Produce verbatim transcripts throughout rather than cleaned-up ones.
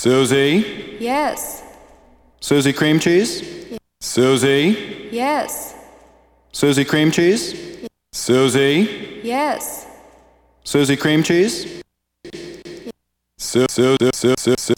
Susie? Yes. Susie cream cheese? Yes. Susie? Yes. Susie cream cheese? Yes. Susie? Yes. Susie cream cheese? Su su su su su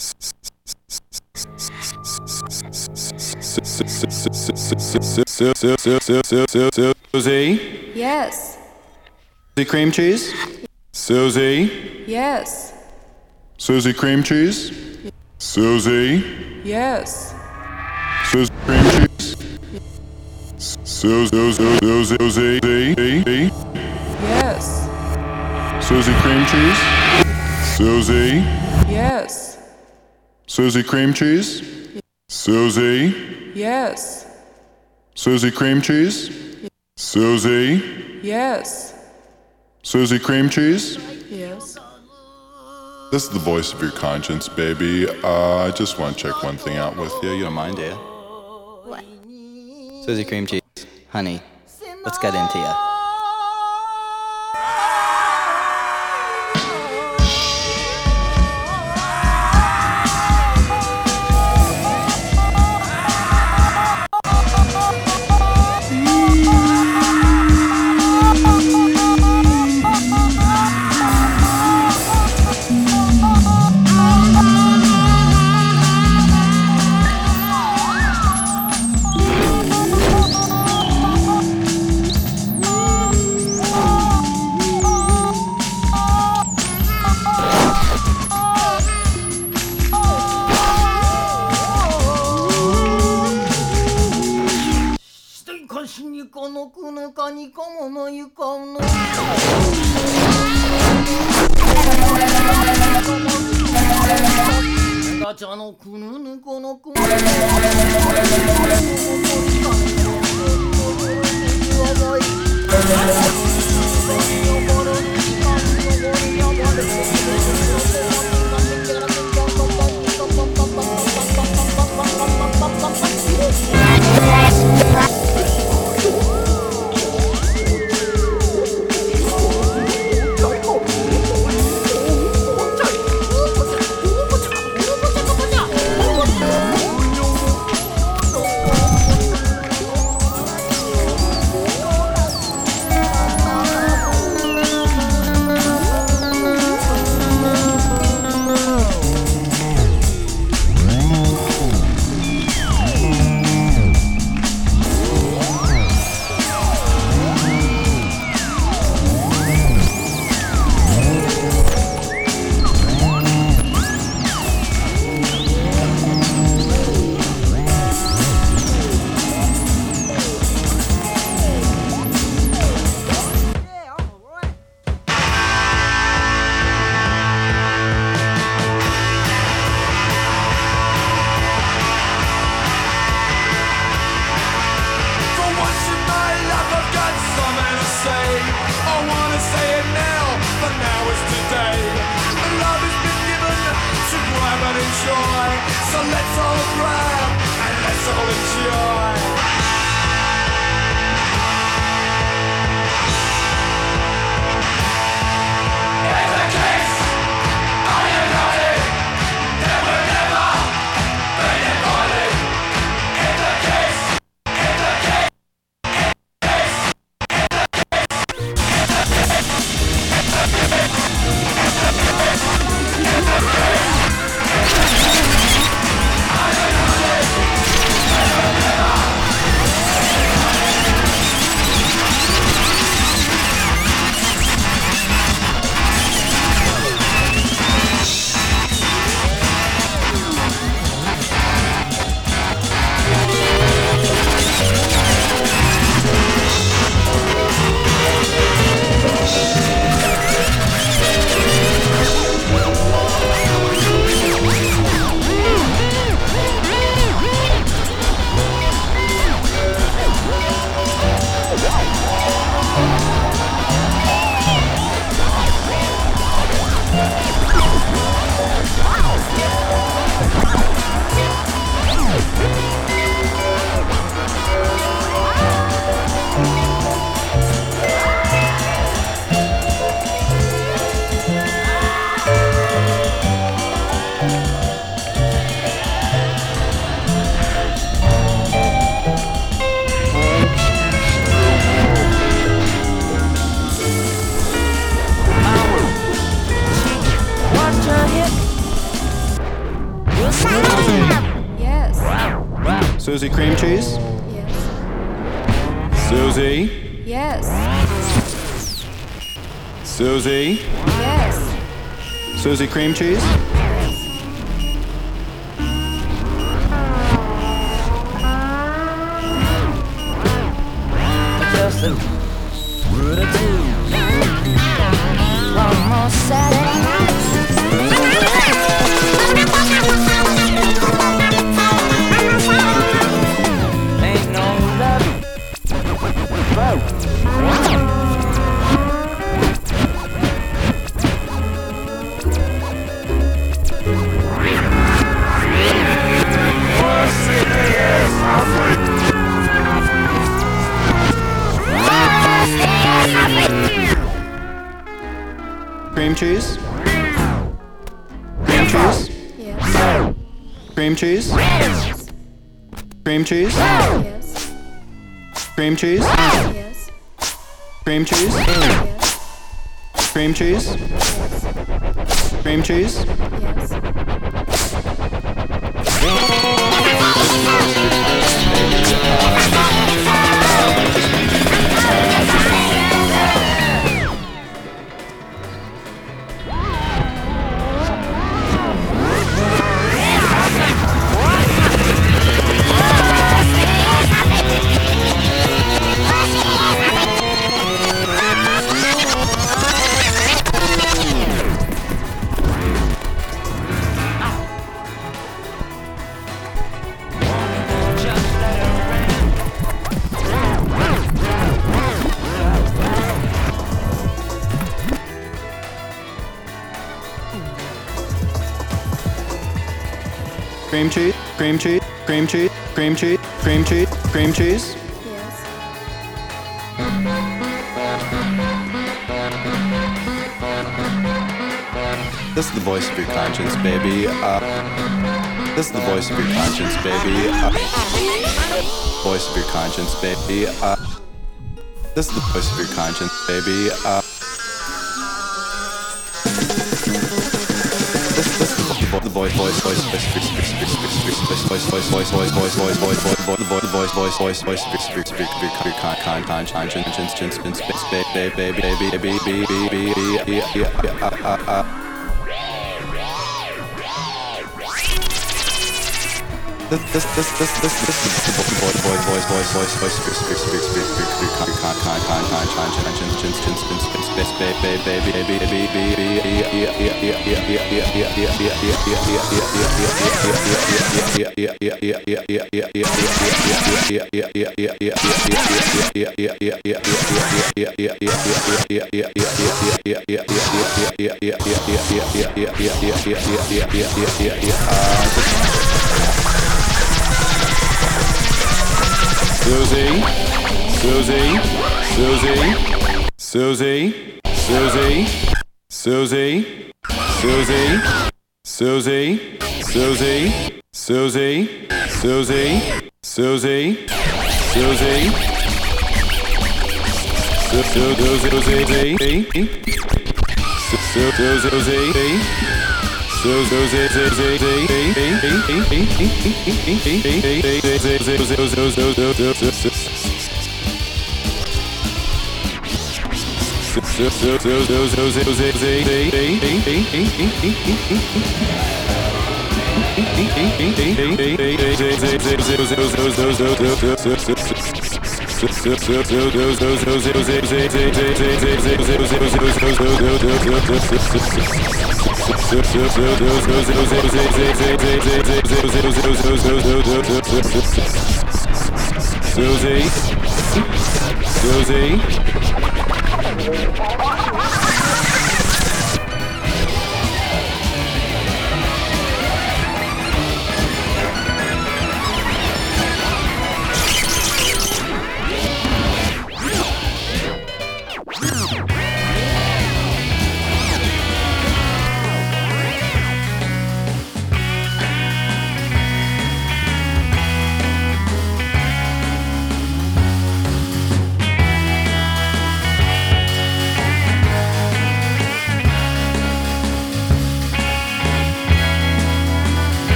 Susie? Yes. Susie cream cheese? Susie? Yes. Susie cream cheese? Susie? Yes. Susie cream cheese? Susie, Susie, Susie, Yes. Susie cream cheese? Susie? Yes. Susie cream cheese? Susie? Yes. Susie cream cheese? Susie? Yes. Susie cream cheese? Yes. This is the voice of your conscience, baby. Uh, I just want to check one thing out with you. You don't mind, do you? What? Susie cream cheese. Honey, let's get into ya. Susie cream cheese? Yes. Susie? Yes. Susie? Yes. Susie cream cheese? Just a word or two. One more Saturday night. Ain't no love. Cream cheese? Cream cheese? Yes. Cream cheese? Cream cheese? Yes. Cream cheese? Yes. Cream cheese? Yes. Cream cheese? Cream cheese? Yes. Cream cheese? Cream cheese? Cream cheese? Cream cheese? Cream cheese? Cream cheese? Yes. This is the voice of your conscience, baby. Uh, this is the voice of your conscience, baby. Uh, voice of your conscience, baby. Uh, this is the voice of your conscience, baby. Uh, this, this is the, vo- the voice, voice, voice, voice, voice, voice, voice, voice, voice, voice, voice, voice, voice, voice, voice, voice, voice, the voice, voice, voice, voice, speak, speak, speak, speak, con, con, con, conscience, conscience, conscience, baby, baby, baby, baby, baby, baby, uh, uh, uh. This this this this this this is the voice voice voice voice voice voice speak speak speak speak speak speak con con con con con con con chin chin chin chin chin space baby baby baby baby Susie, Susie, Susie, Susie, Susie, Susie, Susie, Susie, Susie, Susie, Susie, Susie, Susie, Susie,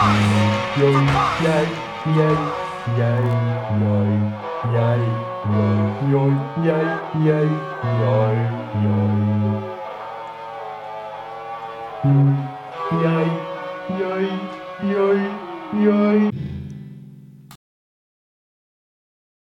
Mm-hmm.